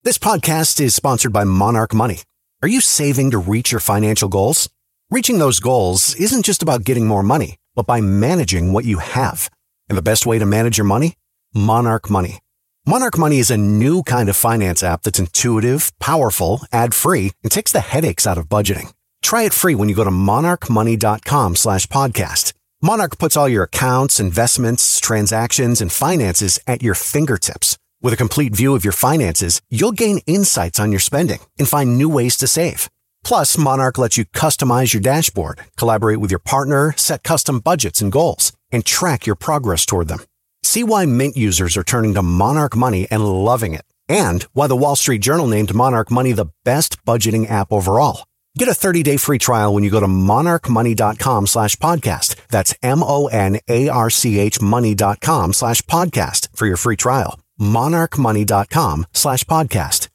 This podcast is sponsored by Monarch Money. Are you saving to reach your financial goals? Reaching those goals isn't just about getting more money, but by managing what you have. And the best way to manage your money? Monarch Money. Monarch Money is a new kind of finance app that's intuitive, powerful, ad-free, and takes the headaches out of budgeting. Try it free when you go to monarchmoney.com/podcast. Monarch puts all your accounts, investments, transactions, and finances at your fingertips. With a complete view of your finances, you'll gain insights on your spending and find new ways to save. Plus, Monarch lets you customize your dashboard, collaborate with your partner, set custom budgets and goals, and track your progress toward them. See why Mint users are turning to Monarch Money and loving it, and why the Wall Street Journal named Monarch Money the best budgeting app overall. Get a 30-day free trial when you go to monarchmoney.com/podcast. That's MONARCH money.com/podcast for your free trial. monarchmoney.com/podcast.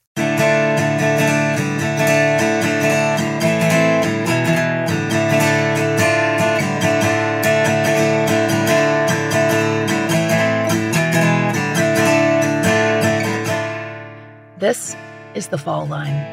This is The Fall Line.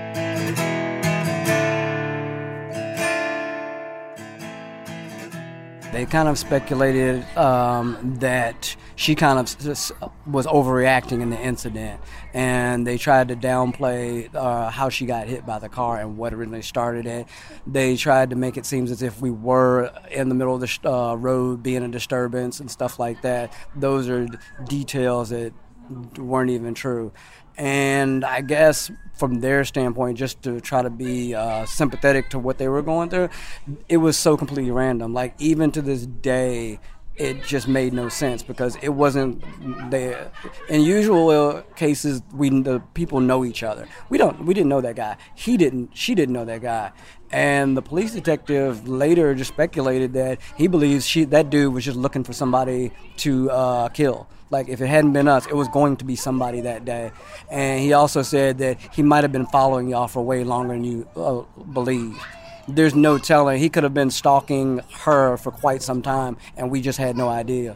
They kind of speculated that she kind of just was overreacting in the incident, and they tried to downplay how she got hit by the car and what originally started it. They tried to make it seem as if we were in the middle of the road being a disturbance and stuff like that. Those are details that weren't even true. And I guess from their standpoint, just to try to be sympathetic to what they were going through, it was so completely random. Like, even to this day, it just made no sense because it wasn't there. In usual cases, the people know each other. We didn't know that guy. She didn't know that guy. And the police detective later just speculated that he believes that dude was just looking for somebody to kill. Like, if it hadn't been us, it was going to be somebody that day. And he also said that he might have been following y'all for way longer than you believe. There's no telling. He could have been stalking her for quite some time, and we just had no idea.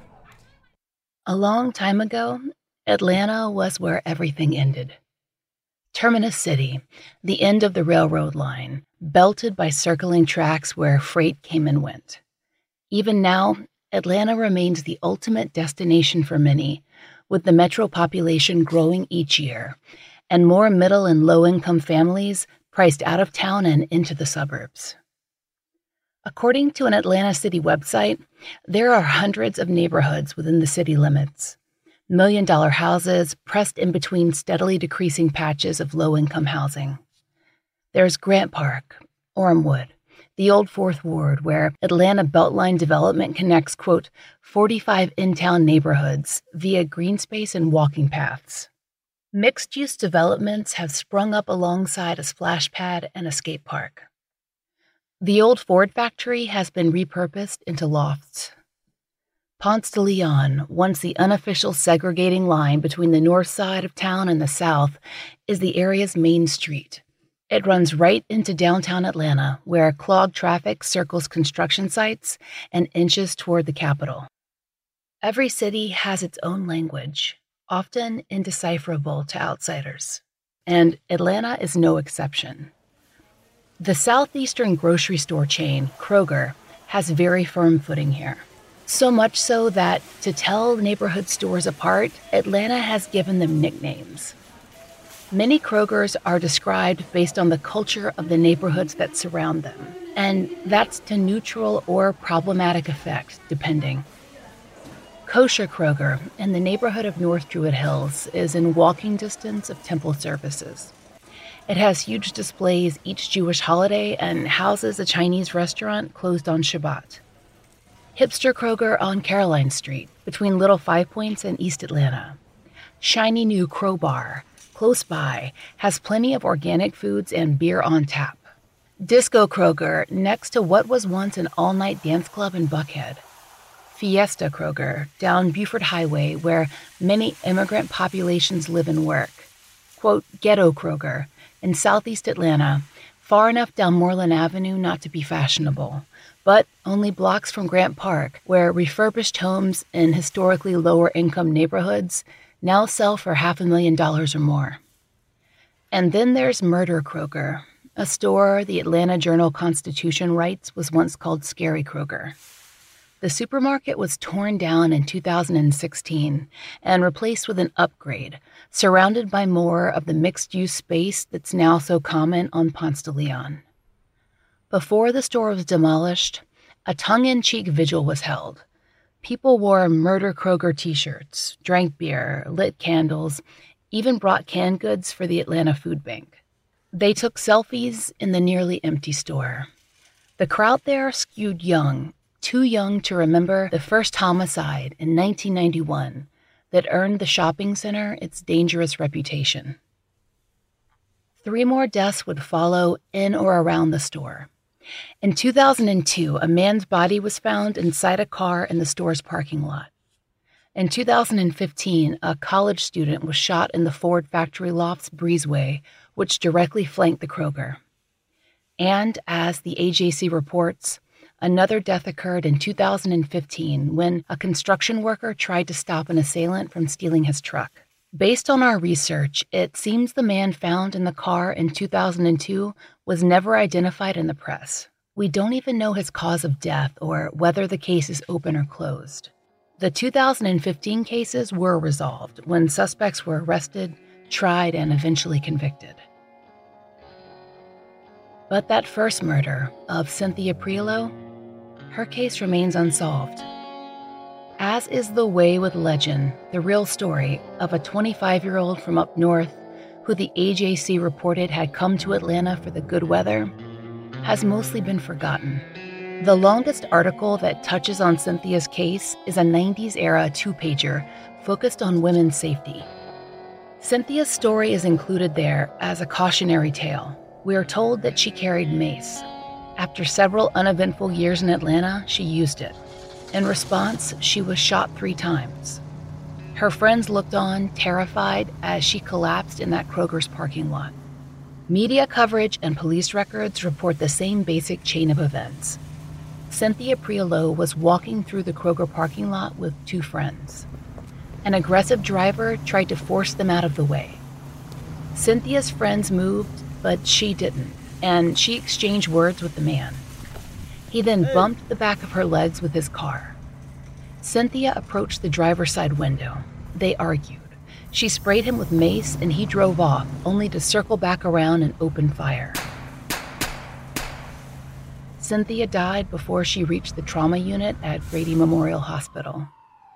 A long time ago, Atlanta was where everything ended. Terminus City, the end of the railroad line, belted by circling tracks where freight came and went. Even now, Atlanta remains the ultimate destination for many, with the metro population growing each year, and more middle and low-income families priced out of town and into the suburbs. According to an Atlanta City website, there are hundreds of neighborhoods within the city limits. Million-dollar houses pressed in between steadily decreasing patches of low-income housing. There's Grant Park, Ormwood, the old Fourth Ward, where Atlanta Beltline development connects, quote, 45 in-town neighborhoods via green space and walking paths. Mixed-use developments have sprung up alongside a splash pad and a skate park. The old Ford factory has been repurposed into lofts. Ponce de Leon, once the unofficial segregating line between the north side of town and the south, is the area's main street. It runs right into downtown Atlanta, where clogged traffic circles construction sites and inches toward the capital. Every city has its own language, often indecipherable to outsiders, and Atlanta is no exception. The southeastern grocery store chain, Kroger, has very firm footing here. So much so that, to tell neighborhood stores apart, Atlanta has given them nicknames. Many Krogers are described based on the culture of the neighborhoods that surround them, and that's to neutral or problematic effect, depending. Kosher Kroger in the neighborhood of North Druid Hills is in walking distance of temple services. It has huge displays each Jewish holiday and houses a Chinese restaurant closed on Shabbat. Hipster Kroger on Caroline Street, between Little Five Points and East Atlanta. Shiny new Crowbar, close by, has plenty of organic foods and beer on tap. Disco Kroger, next to what was once an all-night dance club in Buckhead. Fiesta Kroger, down Buford Highway, where many immigrant populations live and work. Quote, Ghetto Kroger, in southeast Atlanta, far enough down Moreland Avenue not to be fashionable, but only blocks from Grant Park, where refurbished homes in historically lower-income neighborhoods now sell for $500,000 or more. And then there's Murder Kroger, a store the Atlanta Journal-Constitution writes was once called Scary Kroger. The supermarket was torn down in 2016 and replaced with an upgrade, surrounded by more of the mixed-use space that's now so common on Ponce de Leon. Before the store was demolished, a tongue-in-cheek vigil was held. People wore Murder Kroger t-shirts, drank beer, lit candles, even brought canned goods for the Atlanta Food Bank. They took selfies in the nearly empty store. The crowd there skewed young, too young to remember the first homicide in 1991 that earned the shopping center its dangerous reputation. 3 more deaths would follow in or around the store. In 2002, a man's body was found inside a car in the store's parking lot. In 2015, a college student was shot in the Ford factory loft's breezeway, which directly flanked the Kroger. And as the AJC reports, another death occurred in 2015 when a construction worker tried to stop an assailant from stealing his truck. Based on our research, it seems the man found in the car in 2002 was never identified in the press. We don't even know his cause of death or whether the case is open or closed. The 2015 cases were resolved when suspects were arrested, tried, and eventually convicted. But that first murder of Cynthia Priolo, her case remains unsolved. As is the way with legend, the real story of a 25-year-old from up north who the AJC reported had come to Atlanta for the good weather has mostly been forgotten. The longest article that touches on Cynthia's case is a 90s-era 2-pager focused on women's safety. Cynthia's story is included there as a cautionary tale. We are told that she carried mace. After several uneventful years in Atlanta, she used it. In response, she was shot 3 times. Her friends looked on, terrified, as she collapsed in that Kroger's parking lot. Media coverage and police records report the same basic chain of events. Cynthia Priolo was walking through the Kroger parking lot with 2 friends. An aggressive driver tried to force them out of the way. Cynthia's friends moved, but she didn't, and she exchanged words with the man. He then bumped the back of her legs with his car. Cynthia approached the driver's side window. They argued. She sprayed him with mace and he drove off, only to circle back around and open fire. Cynthia died before she reached the trauma unit at Grady Memorial Hospital.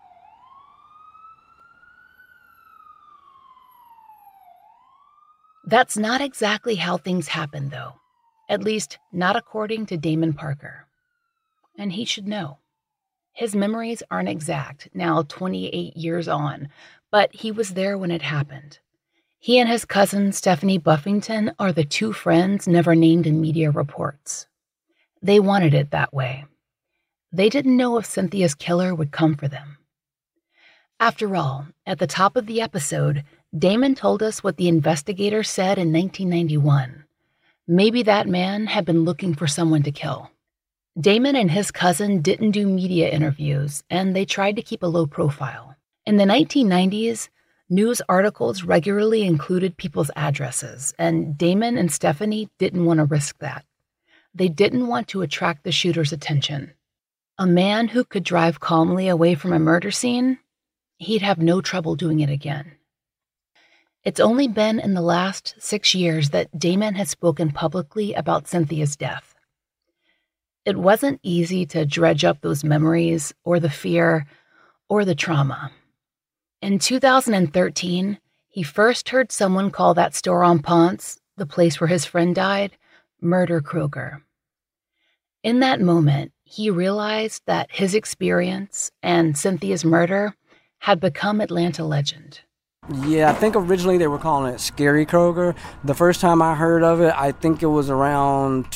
That's not exactly how things happened, though. At least, not according to Damon Parker. And he should know. His memories aren't exact, now 28 years on, but he was there when it happened. He and his cousin, Stephanie Buffington, are the 2 friends never named in media reports. They wanted it that way. They didn't know if Cynthia's killer would come for them. After all, at the top of the episode, Damon told us what the investigator said in 1991. Maybe that man had been looking for someone to kill. Damon and his cousin didn't do media interviews, and they tried to keep a low profile. In the 1990s, news articles regularly included people's addresses, and Damon and Stephanie didn't want to risk that. They didn't want to attract the shooter's attention. A man who could drive calmly away from a murder scene? He'd have no trouble doing it again. It's only been in the last 6 years that Damon has spoken publicly about Cynthia's death. It wasn't easy to dredge up those memories, or the fear, or the trauma. In 2013, he first heard someone call that store on Ponce, the place where his friend died, Murder Kroger. In that moment, he realized that his experience and Cynthia's murder had become Atlanta legend. Yeah, I think originally they were calling it Scary Kroger. The first time I heard of it, I think it was around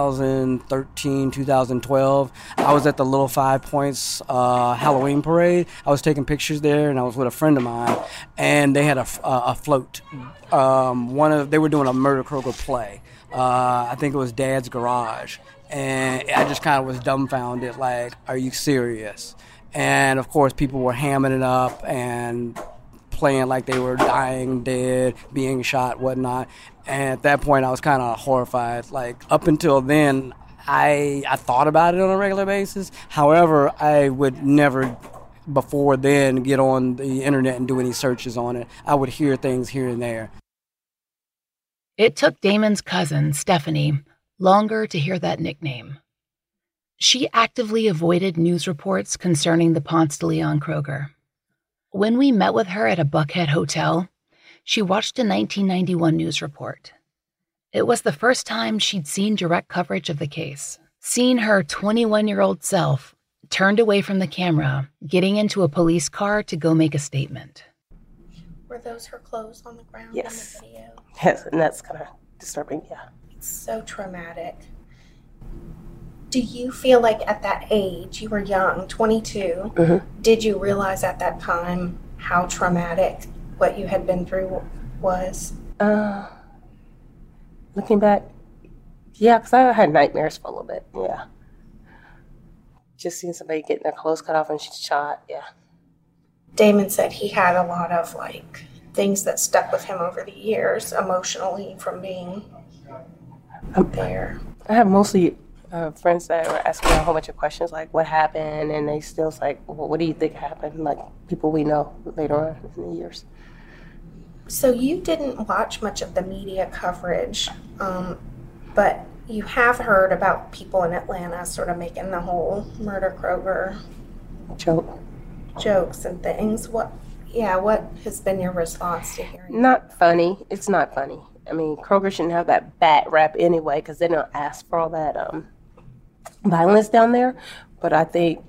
2013, 2012. I was at the Little 5 Points Halloween parade. I was taking pictures there, and I was with a friend of mine, and they had a float. They were doing a Murder Kroger play. I think it was Dad's Garage, and I just kind of was dumbfounded, like, are you serious? And of course, people were hamming it up and playing like they were dying, dead, being shot, whatnot. And at that point, I was kind of horrified. Like, up until then, I thought about it on a regular basis. However, I would never, before then, get on the internet and do any searches on it. I would hear things here and there. It took Damon's cousin, Stephanie, longer to hear that nickname. She actively avoided news reports concerning the Ponce de Leon Kroger. When we met with her at a Buckhead hotel, she watched a 1991 news report. It was the first time she'd seen direct coverage of the case, seen her 21-year-old self turned away from the camera, getting into a police car to go make a statement. Were those her clothes on the ground Yes. in the video? Yes, and that's kind of disturbing, yeah. It's so traumatic. Do you feel like at that age, you were young, 22, did you realize at that time how traumatic what you had been through was? Looking back, yeah, because I had nightmares for a little bit, yeah. Just seeing somebody getting their clothes cut off and she's shot, yeah. Damon said he had a lot of things that stuck with him over the years emotionally from being there. I have mostly friends that were asking me a whole bunch of questions like what happened, and they still like, well, what do you think happened? Like people we know later on in the years. So you didn't watch much of the media coverage, but you have heard about people in Atlanta sort of making the whole murder Kroger jokes and things. What has been your response to hearing? Not funny. It's not funny. I mean, Kroger shouldn't have that bad rap anyway because they don't ask for all that violence down there. But I think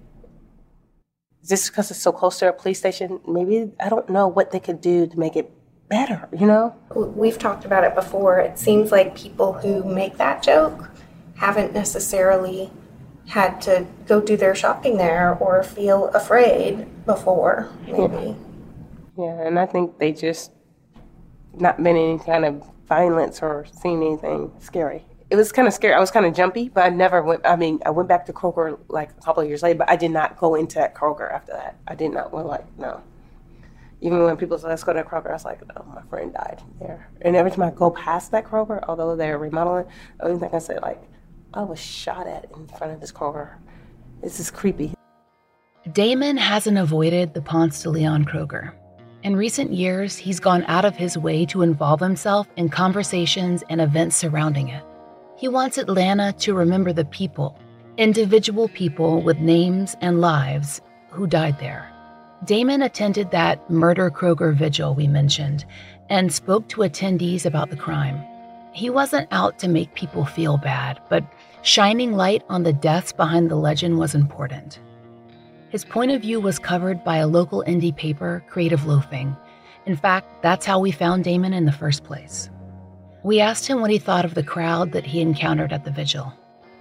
just because it's so close to a police station, maybe I don't know what they could do to make it better, you know? We've talked about it before. It seems like people who make that joke haven't necessarily had to go do their shopping there or feel afraid before, maybe. Yeah, and I think they just not been any kind of violence or seen anything scary. It was kind of scary. I was kind of jumpy, but I never went. I mean, I went back to Kroger like a couple of years later, but I did not go into that Kroger after that. I did not. No. Even when people said, let's go to Kroger, I was like, oh, my friend died there. And every time I go past that Kroger, although they're remodeling, the only thing I say, like, I was shot at in front of this Kroger. This is creepy. Damon hasn't avoided the Ponce de Leon Kroger. In recent years, he's gone out of his way to involve himself in conversations and events surrounding it. He wants Atlanta to remember the people, individual people with names and lives who died there. Damon attended that Murder Kroger vigil we mentioned and spoke to attendees about the crime. He wasn't out to make people feel bad, but shining light on the deaths behind the legend was important. His point of view was covered by a local indie paper, Creative Loafing. In fact, that's how we found Damon in the first place. We asked him what he thought of the crowd that he encountered at the vigil.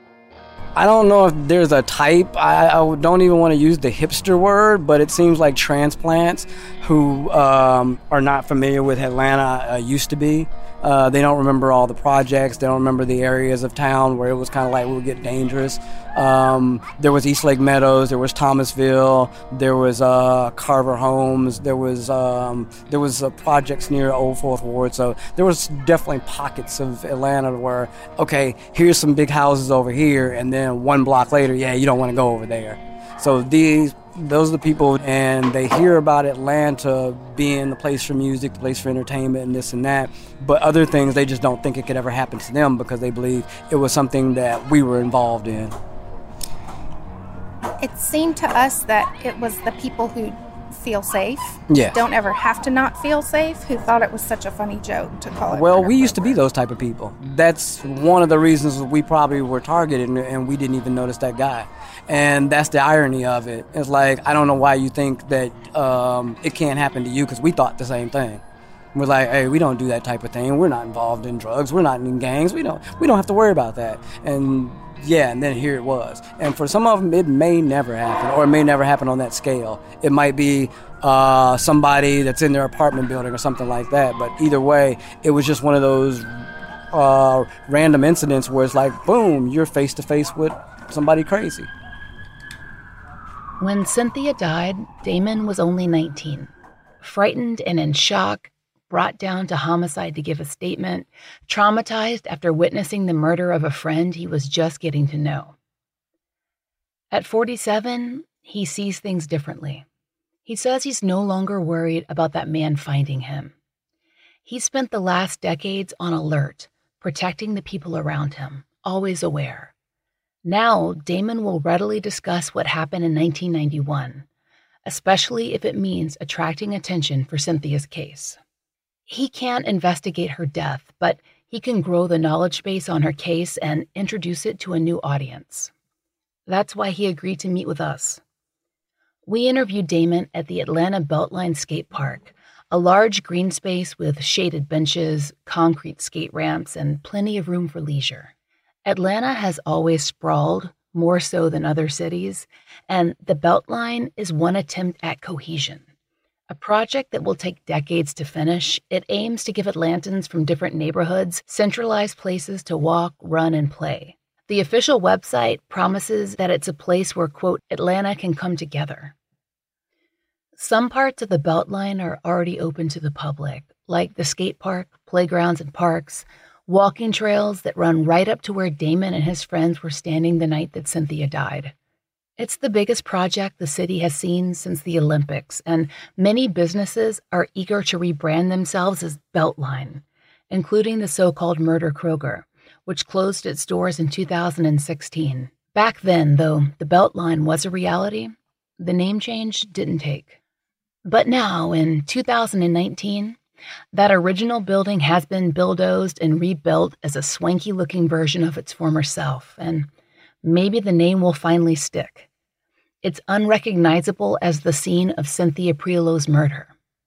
I don't know if there's a type. I don't even want to use the hipster word, but it seems like transplants who are not familiar with Atlanta used to be. They don't remember all the projects. They don't remember the areas of town where it was kind of like we would get dangerous. There was East Lake Meadows. There was Thomasville. There was Carver Homes. There was projects near Old Fourth Ward. So there was definitely pockets of Atlanta where, okay, here's some big houses over here, and then one block later, yeah, you don't want to go over there. So those are the people, and they hear about Atlanta being the place for music, the place for entertainment, and this and that. But other things, they just don't think it could ever happen to them because they believe it was something that we were involved in. It seemed to us that it was the people who feel safe, yeah, don't ever have to not feel safe, who thought it was such a funny joke to call it. Well, we used to be those type of people. That's one of the reasons we probably were targeted, and we didn't even notice that guy. And that's the irony of it. It's like, I don't know why you think that it can't happen to you, because we thought the same thing. We're like, hey, we don't do that type of thing. We're not involved in drugs. We're not in gangs. We don't have to worry about that. And yeah, and then here it was. And for some of them, it may never happen, or it may never happen on that scale. It might be somebody that's in their apartment building or something like that. But either way, it was just one of those random incidents where it's like, boom, you're face to face with somebody crazy. When Cynthia died, Damon was only 19. Frightened and in shock, brought down to homicide to give a statement, traumatized after witnessing the murder of a friend he was just getting to know. At 47, he sees things differently. He says he's no longer worried about that man finding him. He spent the last decades on alert, protecting the people around him, always aware. Now, Damon will readily discuss what happened in 1991, especially if it means attracting attention for Cynthia's case. He can't investigate her death, but he can grow the knowledge base on her case and introduce it to a new audience. That's why he agreed to meet with us. We interviewed Damon at the Atlanta Beltline Skate Park, a large green space with shaded benches, concrete skate ramps, and plenty of room for leisure. Atlanta has always sprawled, more so than other cities, and the Beltline is one attempt at cohesion. A project that will take decades to finish, it aims to give Atlantans from different neighborhoods centralized places to walk, run, and play. The official website promises that it's a place where, quote, Atlanta can come together. Some parts of the Beltline are already open to the public, like the skate park, playgrounds and parks, walking trails that run right up to where Damon and his friends were standing the night that Cynthia died. It's the biggest project the city has seen since the Olympics, and many businesses are eager to rebrand themselves as Beltline, including the so-called Murder Kroger, which closed its doors in 2016. Back then, though the Beltline was a reality, the name change didn't take. But now, in 2019, that original building has been bulldozed and rebuilt as a swanky-looking version of its former self, and maybe the name will finally stick. It's unrecognizable as the scene of Cynthia Prioleau's murder.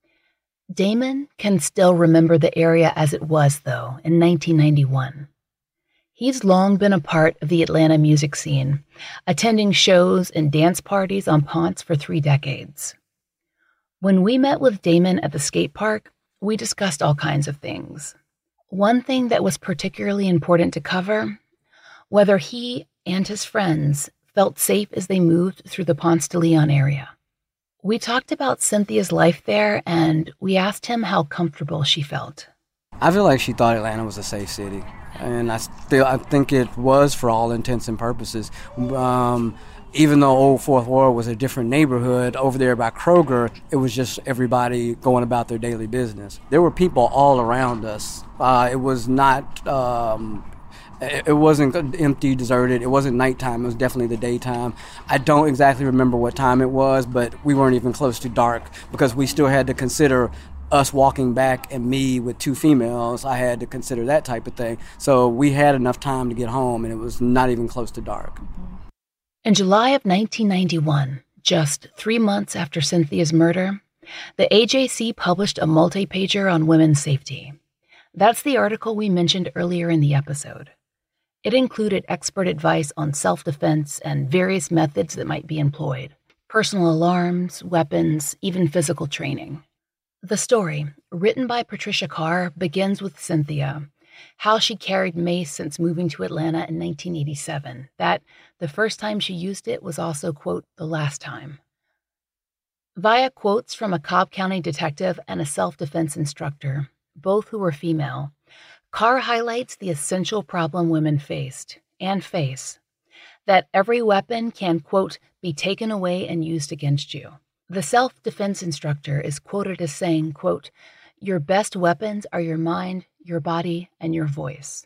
Damon can still remember the area as it was, though, in 1991. He's long been a part of the Atlanta music scene, attending shows and dance parties on Ponce for 3 decades. When we met with Damon at the skate park, we discussed all kinds of things. One thing that was particularly important to cover, whether he and his friends felt safe as they moved through the Ponce de Leon area. We talked about Cynthia's life there, and we asked him how comfortable she felt. I feel like she thought Atlanta was a safe city, and I think it was for all intents and purposes. Even though Old Fourth Ward was a different neighborhood, over there by Kroger, it was just everybody going about their daily business. There were people all around us. It was not... It wasn't empty, deserted. It wasn't nighttime. It was definitely the daytime. I don't exactly remember what time it was, but we weren't even close to dark because we still had to consider us walking back and me with 2 females. I had to consider that type of thing. So we had enough time to get home, and it was not even close to dark. In July of 1991, just 3 months after Cynthia's murder, the AJC published a multi-pager on women's safety. That's the article we mentioned earlier in the episode. It included expert advice on self-defense and various methods that might be employed, personal alarms, weapons, even physical training. The story, written by Patricia Carr, begins with Cynthia, how she carried mace since moving to Atlanta in 1987, that the first time she used it was also, quote, the last time. Via quotes from a Cobb County detective and a self-defense instructor, both who were female, Carr highlights the essential problem women faced and face, that every weapon can, quote, be taken away and used against you. The self-defense instructor is quoted as saying, quote, your best weapons are your mind, your body, and your voice.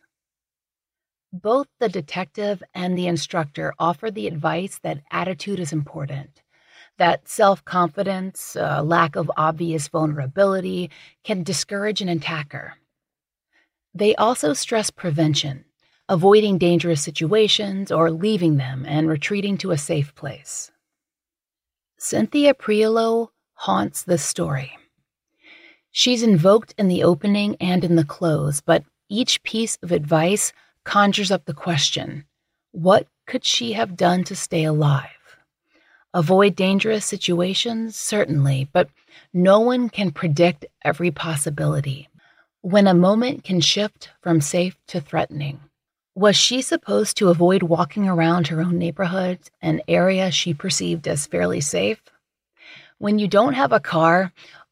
Both the detective and the instructor offer the advice that attitude is important, that self-confidence, lack of obvious vulnerability can discourage an attacker. They also stress prevention, avoiding dangerous situations or leaving them and retreating to a safe place. Cynthia Prioleau haunts this story. She's invoked in the opening and in the close, but each piece of advice conjures up the question, what could she have done to stay alive? Avoid dangerous situations, certainly, but no one can predict every possibility. When a moment can shift from safe to threatening. Was she supposed to avoid walking around her own neighborhood, an area she perceived as fairly safe? When you don't have a car,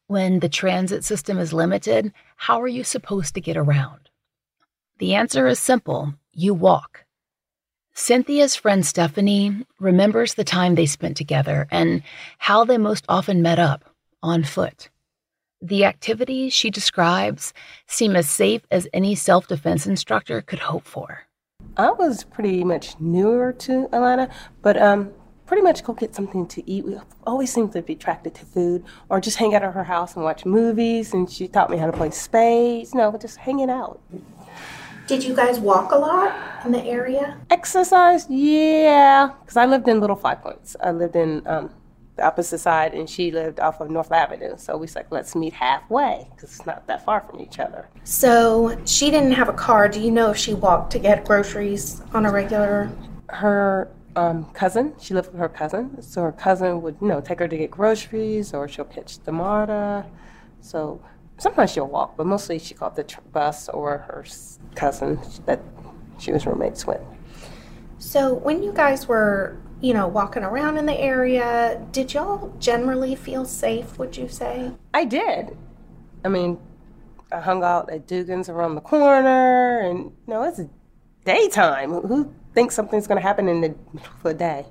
When the transit system is limited, how are you supposed to get around? The answer is simple. You walk. Cynthia's friend Stephanie remembers the time they spent together and how they most often met up, on foot. The activities she describes seem as safe as any self-defense instructor could hope for. I was pretty much newer to Atlanta, but pretty much go get something to eat. We always seemed to be attracted to food, or just hang out at her house and watch movies, and she taught me how to play spades, just hanging out. Did you guys walk a lot in the area? Exercise, yeah, because I lived in Little Five Points. I lived in the opposite side, and she lived off of North Avenue. So we was like, let's meet halfway, because it's not that far from each other. So she didn't have a car. Do you know if she walked to get groceries on a regular? Her cousin, she lived with her cousin. So her cousin would, take her to get groceries, or she'll catch the MARTA. So sometimes she'll walk, but mostly she caught the bus or her cousin that she was roommates with. So when you guys were, walking around in the area, did y'all generally feel safe, would you say? I did. I hung out at Dugan's around the corner, and, it's daytime. Who thinks something's going to happen in the middle of the day?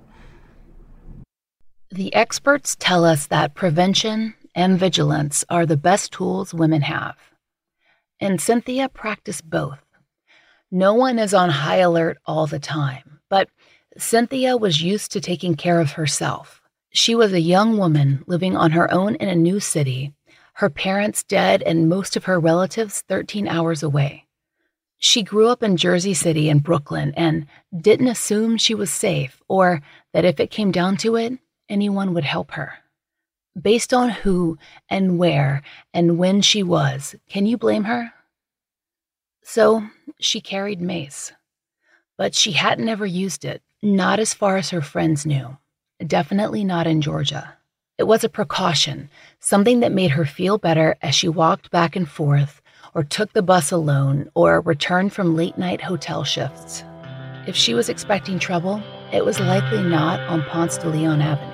The experts tell us that prevention and vigilance are the best tools women have. And Cynthia practiced both. No one is on high alert all the time, but Cynthia was used to taking care of herself. She was a young woman living on her own in a new city, her parents dead and most of her relatives 13 hours away. She grew up in Jersey City and Brooklyn and didn't assume she was safe or that if it came down to it, anyone would help her. Based on who and where and when she was, can you blame her? So she carried mace. But she hadn't ever used it, not as far as her friends knew. Definitely not in Georgia. It was a precaution, something that made her feel better as she walked back and forth, or took the bus alone, or returned from late-night hotel shifts. If she was expecting trouble, it was likely not on Ponce de Leon Avenue.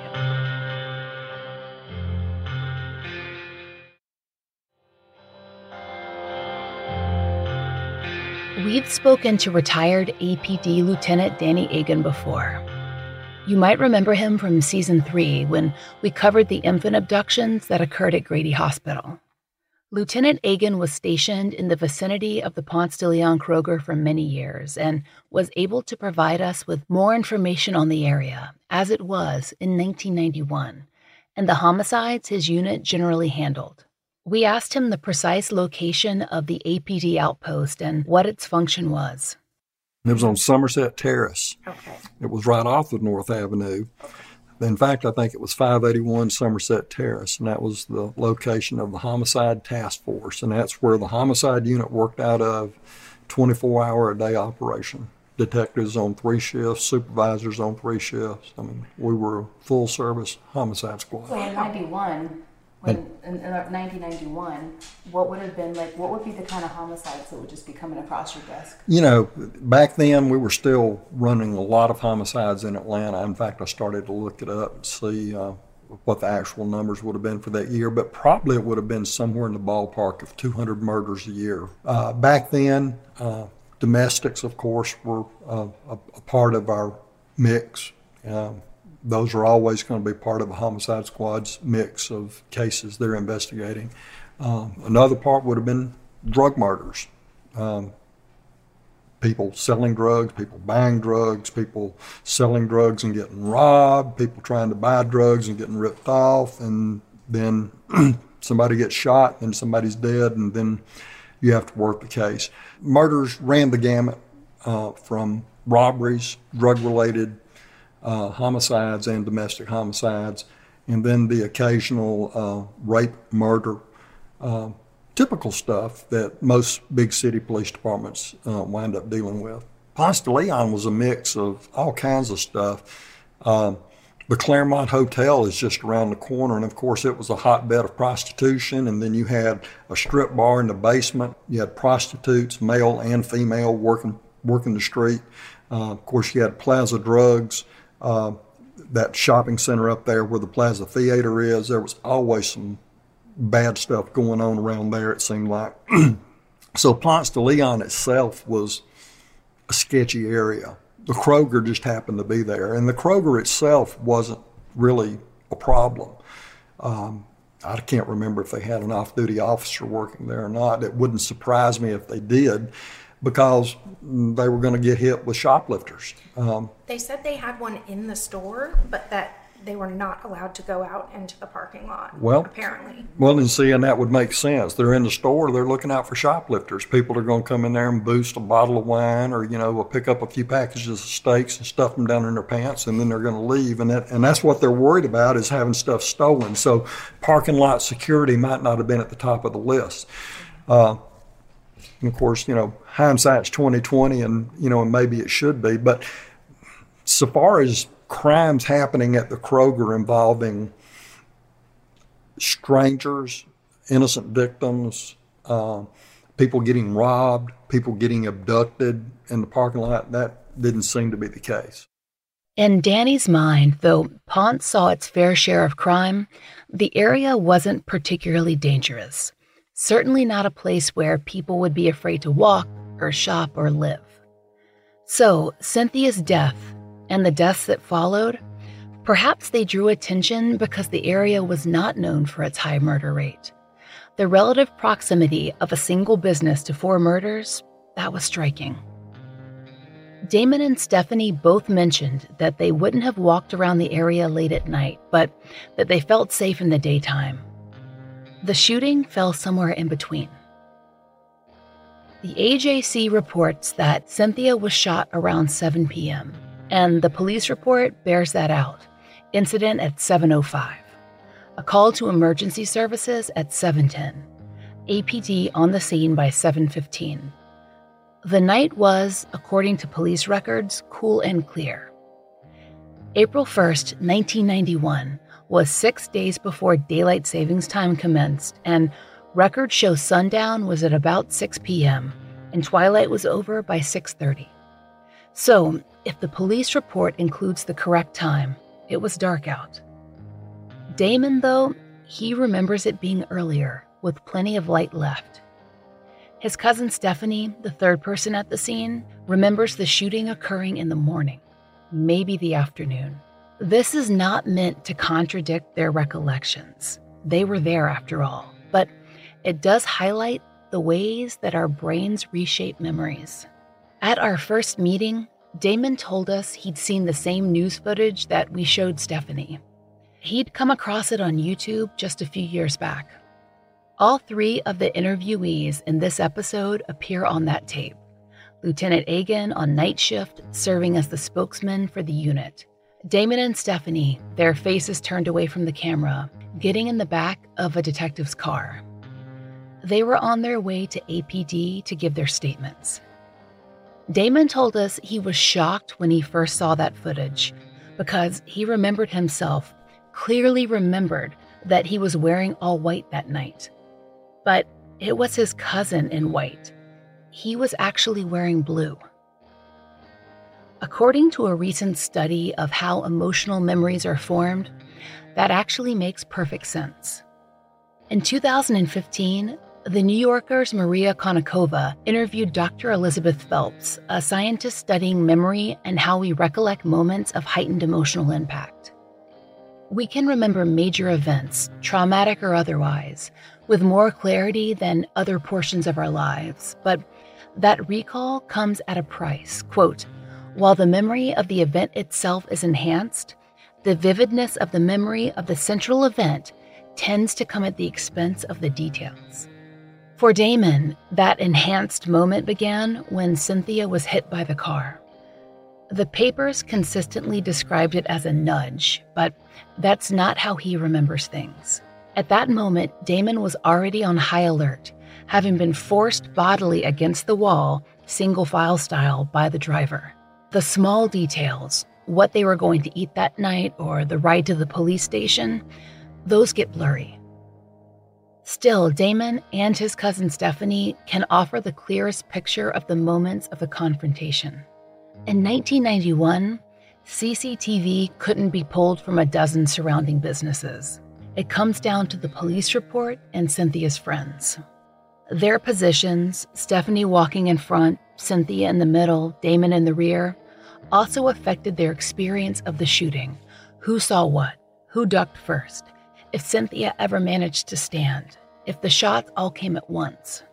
We've spoken to retired APD Lieutenant Danny Agan before. You might remember him from Season 3 when we covered the infant abductions that occurred at Grady Hospital. Lieutenant Agan was stationed in the vicinity of the Ponce de Leon Kroger for many years and was able to provide us with more information on the area as it was in 1991 and the homicides his unit generally handled. We asked him the precise location of the APD outpost and what its function was. It was on Somerset Terrace. Okay. It was right off of North Avenue. In fact, I think it was 581 Somerset Terrace, and that was the location of the Homicide Task Force, and that's where the homicide unit worked out of, 24-hour-a-day operation. Detectives on 3 shifts, supervisors on 3 shifts. We were a full-service homicide squad. So in 1991, what would be the kind of homicides that would just be coming across your desk? Back then we were still running a lot of homicides in Atlanta. In fact, I started to look it up and see what the actual numbers would have been for that year, but probably it would have been somewhere in the ballpark of 200 murders a year. Back then, domestics, of course, were a part of our mix. Those are always going to be part of a homicide squad's mix of cases they're investigating. Another part would have been drug murders. People selling drugs, people buying drugs, people selling drugs and getting robbed, people trying to buy drugs and getting ripped off, and then somebody gets shot and somebody's dead, and then you have to work the case. Murders ran the gamut from robberies, drug-related homicides and domestic homicides, and then the occasional rape, murder, typical stuff that most big city police departments wind up dealing with. Ponce de Leon was a mix of all kinds of stuff. The Claremont Hotel is just around the corner, and of course it was a hotbed of prostitution, and then you had a strip bar in the basement. You had prostitutes, male and female, working the street. Of course you had Plaza Drugs, that shopping center up there where the Plaza Theater is. There was always some bad stuff going on around there, it seemed like. So Ponce de Leon itself was a sketchy area. The Kroger just happened to be there, and the Kroger itself wasn't really a problem. I can't remember if they had an off-duty officer working there or not. It wouldn't surprise me if they did, because they were going to get hit with shoplifters. They said they had one in the store, but that they were not allowed to go out into the parking lot, apparently. Well, and see, and that would make sense. They're in the store, they're looking out for shoplifters. People are going to come in there and boost a bottle of wine, or, will pick up a few packages of steaks and stuff them down in their pants, and then they're going to leave. And that's what they're worried about, is having stuff stolen. So parking lot security might not have been at the top of the list. And of course, hindsight's 20/20, and maybe it should be. But so far as crimes happening at the Kroger involving strangers, innocent victims, people getting robbed, people getting abducted in the parking lot, that didn't seem to be the case. In Danny's mind, though Ponce saw its fair share of crime, the area wasn't particularly dangerous. Certainly not a place where people would be afraid to walk or shop or live. So, Cynthia's death and the deaths that followed, perhaps they drew attention because the area was not known for its high murder rate. The relative proximity of a single business to 4 murders, that was striking. Damon and Stephanie both mentioned that they wouldn't have walked around the area late at night, but that they felt safe in the daytime. The shooting fell somewhere in between. The AJC reports that Cynthia was shot around 7 p.m., and the police report bears that out. Incident at 7:05. A call to emergency services at 7:10. APD on the scene by 7:15. The night was, according to police records, cool and clear. April 1st, 1991 was 6 days before daylight savings time commenced, and records show sundown was at about 6 p.m., and twilight was over by 6:30. So, if the police report includes the correct time, it was dark out. Damon, though, he remembers it being earlier, with plenty of light left. His cousin Stephanie, the third person at the scene, remembers the shooting occurring in the morning, maybe the afternoon. This is not meant to contradict their recollections. They were there after all, but it does highlight the ways that our brains reshape memories. At our first meeting, Damon told us he'd seen the same news footage that we showed Stephanie. He'd come across it on YouTube just a few years back. All 3 of the interviewees in this episode appear on that tape. Lieutenant Agan on night shift, serving as the spokesman for the unit. Damon and Stephanie, their faces turned away from the camera, getting in the back of a detective's car. They were on their way to APD to give their statements. Damon told us he was shocked when he first saw that footage because he remembered himself, clearly remembered that he was wearing all white that night. But it was his cousin in white. He was actually wearing blue. According to a recent study of how emotional memories are formed, that actually makes perfect sense. In 2015, The New Yorker's Maria Konnikova interviewed Dr. Elizabeth Phelps, a scientist studying memory and how we recollect moments of heightened emotional impact. We can remember major events, traumatic or otherwise, with more clarity than other portions of our lives, but that recall comes at a price. Quote, "While the memory of the event itself is enhanced, the vividness of the memory of the central event tends to come at the expense of the details." For Damon, that enhanced moment began when Cynthia was hit by the car. The papers consistently described it as a nudge, but that's not how he remembers things. At that moment, Damon was already on high alert, having been forced bodily against the wall, single file style, by the driver. The small details, what they were going to eat that night or the ride to the police station, those get blurry. Still, Damon and his cousin Stephanie can offer the clearest picture of the moments of the confrontation. In 1991, CCTV couldn't be pulled from a dozen surrounding businesses. It comes down to the police report and Cynthia's friends. Their positions, Stephanie walking in front, Cynthia in the middle, Damon in the rear, also affected their experience of the shooting. Who saw what? Who ducked first? If Cynthia ever managed to stand? If the shots all came at once?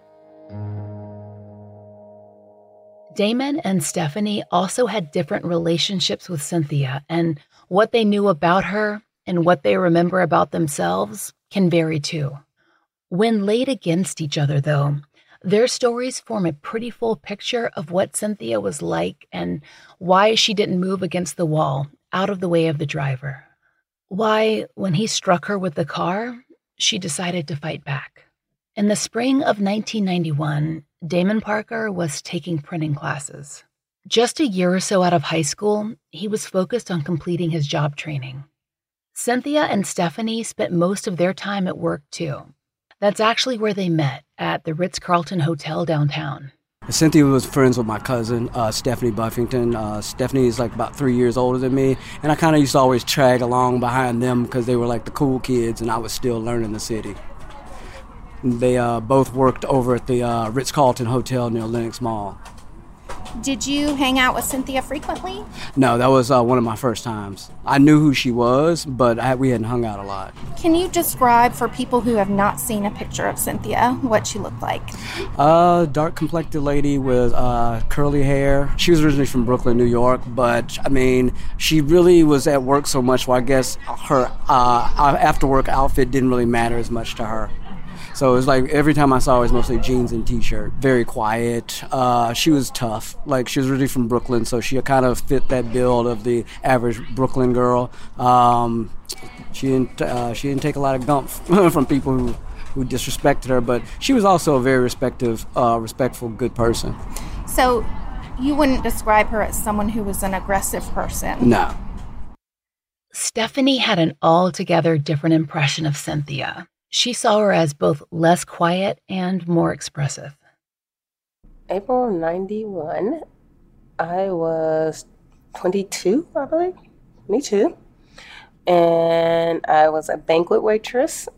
Damon and Stephanie also had different relationships with Cynthia, and what they knew about her and what they remember about themselves can vary too. When laid against each other, though, their stories form a pretty full picture of what Cynthia was like and why she didn't move against the wall, out of the way of the driver. Why, when he struck her with the car, she decided to fight back. In the spring of 1991, Damon Parker was taking printing classes. Just a year or so out of high school, he was focused on completing his job training. Cynthia and Stephanie spent most of their time at work, too. That's actually where they met, at the Ritz-Carlton Hotel downtown. Cynthia was friends with my cousin, Stephanie Buffington. Stephanie is like about 3 years older than me, and I kind of used to always tag along behind them because they were like the cool kids, and I was still learning the city. They both worked over at the Ritz-Carlton Hotel near Lenox Mall. Did you hang out with Cynthia frequently? No, that was one of my first times. I knew who she was, but we hadn't hung out a lot. Can you describe for people who have not seen a picture of Cynthia what she looked like? Dark-complected lady with curly hair. She was originally from Brooklyn, New York, but, I mean, she really was at work so much, well, I guess her after-work outfit didn't really matter as much to her. So it was like every time I saw her, it was mostly jeans and T-shirt. Very quiet. She was tough. Like, she was really from Brooklyn, so she kind of fit that build of the average Brooklyn girl. She didn't take a lot of gump from people who disrespected her, but she was also a very respectful, good person. So you wouldn't describe her as someone who was an aggressive person? No. Stephanie had an altogether different impression of Cynthia. She saw her as both less quiet and more expressive. April 91, I was 22, I believe. 22. And I was a banquet waitress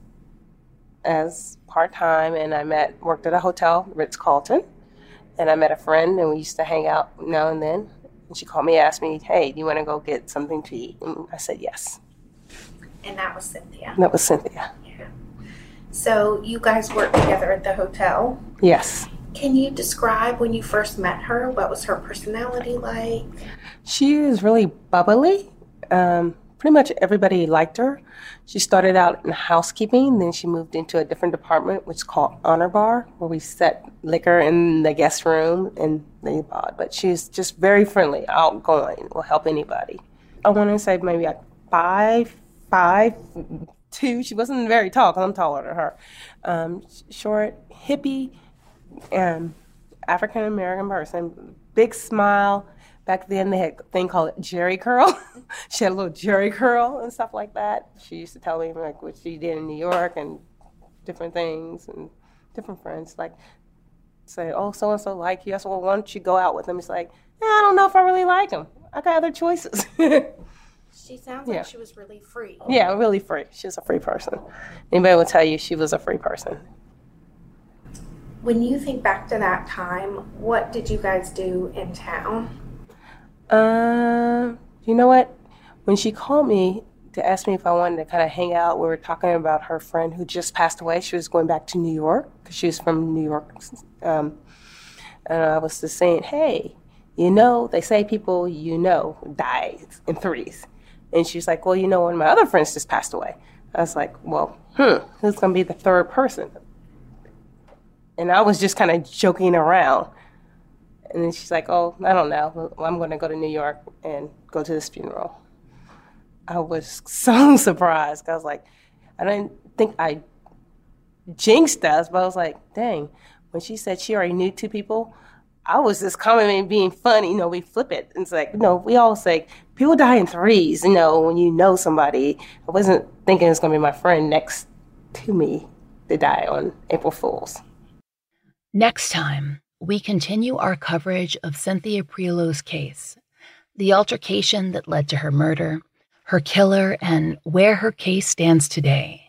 as part-time, and I worked at a hotel, Ritz-Carlton. And I met a friend, and we used to hang out now and then. And she called me, asked me, hey, do you want to go get something to eat? And I said yes. And that was Cynthia. That was Cynthia. Yeah. So you guys worked together at the hotel? Yes. Can you describe when you first met her? What was her personality like? She was really bubbly. Pretty much everybody liked her. She started out in housekeeping, then she moved into a different department, which is called Honor Bar, where we set liquor in the guest room and the bar. But she's just very friendly, outgoing, will help anybody. I want to say maybe like 5'2". She wasn't very tall, because I'm taller than her. Short, hippie, African-American person, big smile. Back then, they had a thing called Jerry curl. She had a little Jerry curl and stuff like that. She used to tell me like what she did in New York and different things, and different friends like say, "Oh, so and so like you." I said, "Well, why don't you go out with them?" It's like, I don't know if I really like them. I got other choices. She sounds like she was really free. Yeah, really free. She's a free person. Anybody will tell you she was a free person. When you think back to that time, what did you guys do in town? You know what? When she called me to ask me if I wanted to kind of hang out, we were talking about her friend who just passed away. She was going back to New York because she was from New York. And I was just saying, hey, they say people die in threes. And she's like, well, one of my other friends just passed away. I was like, well, who's going to be the third person? And I was just kind of joking around. And then she's like, oh, I don't know. Well, I'm going to go to New York and go to this funeral. I was so surprised. I was like, I didn't think I jinxed us, but I was like, dang. When she said she already knew two people, I was just commenting, being funny. We flip it. It's like, we all say, people die in threes, when you know somebody. I wasn't thinking it was going to be my friend next to me to die on April Fool's. Next time, we continue our coverage of Cynthia Prioleau's case, the altercation that led to her murder, her killer, and where her case stands today.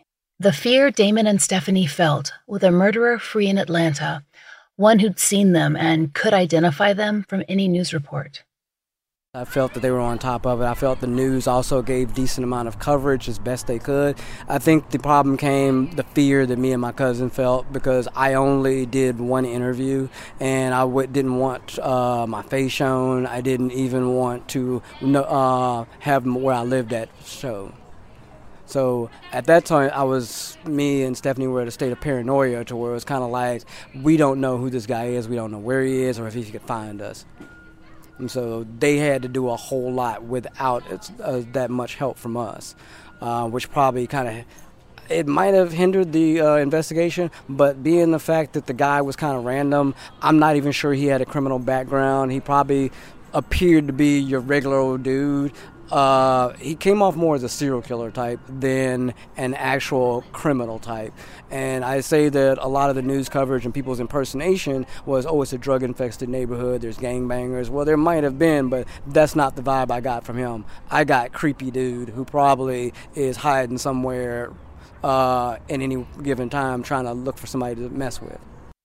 The fear Damon and Stephanie felt with a murderer free in Atlanta, one who'd seen them and could identify them from any news report. I felt that they were on top of it. I felt the news also gave decent amount of coverage as best they could. I think the problem came the fear that me and my cousin felt because I only did one interview and I didn't want my face shown. I didn't even want to have where I lived at shown. So at that time, me and Stephanie were at a state of paranoia to where it was kind of like, we don't know who this guy is, we don't know where he is or if he could find us. And so they had to do a whole lot without that much help from us, which probably it might have hindered the investigation, but being the fact that the guy was kind of random, I'm not even sure he had a criminal background. He probably appeared to be your regular old dude. He came off more as a serial killer type than an actual criminal type. And I say that a lot of the news coverage and people's impersonation was, it's a drug-infested neighborhood, there's gangbangers. Well, there might have been, but that's not the vibe I got from him. I got creepy dude who probably is hiding somewhere in any given time trying to look for somebody to mess with.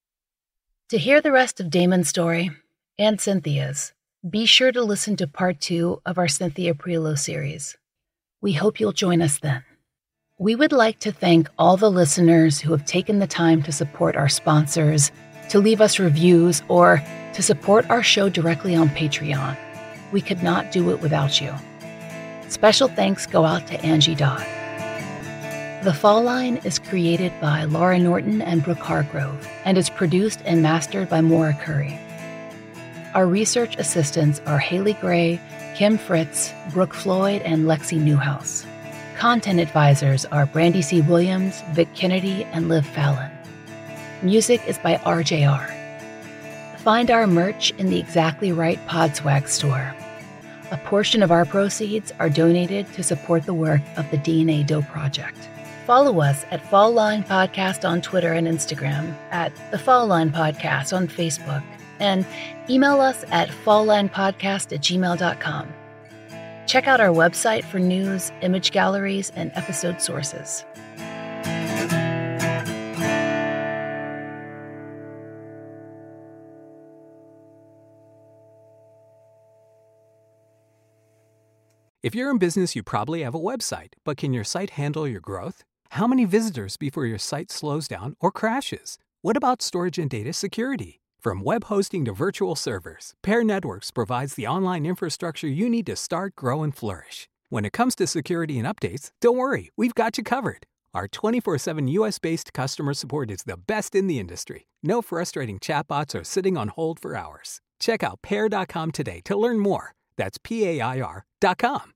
To hear the rest of Damon's story, and Cynthia's, be sure to listen to part 2 of our Cynthia Prelo series. We hope you'll join us then. We would like to thank all the listeners who have taken the time to support our sponsors, to leave us reviews, or to support our show directly on Patreon. We could not do it without you. Special thanks go out to Angie Dodd. The Fall Line is created by Laura Norton and Brooke Hargrove and is produced and mastered by Maura Curry. Our research assistants are Haley Gray, Kim Fritz, Brooke Floyd, and Lexi Newhouse. Content advisors are Brandy C. Williams, Vic Kennedy, and Liv Fallon. Music is by RJR. Find our merch in the Exactly Right Podswag store. A portion of our proceeds are donated to support the work of the DNA Doe Project. Follow us at Fall Line Podcast on Twitter and Instagram, at The Fall Line Podcast on Facebook, and email us at falllinepodcast@gmail.com. Check out our website for news, image galleries, and episode sources. If you're in business, you probably have a website, but can your site handle your growth? How many visitors before your site slows down or crashes? What about storage and data security? From web hosting to virtual servers, Pair Networks provides the online infrastructure you need to start, grow, and flourish. When it comes to security and updates, don't worry, we've got you covered. Our 24/7 US-based customer support is the best in the industry. No frustrating chatbots or sitting on hold for hours. Check out pair.com today to learn more. That's PAIR.com.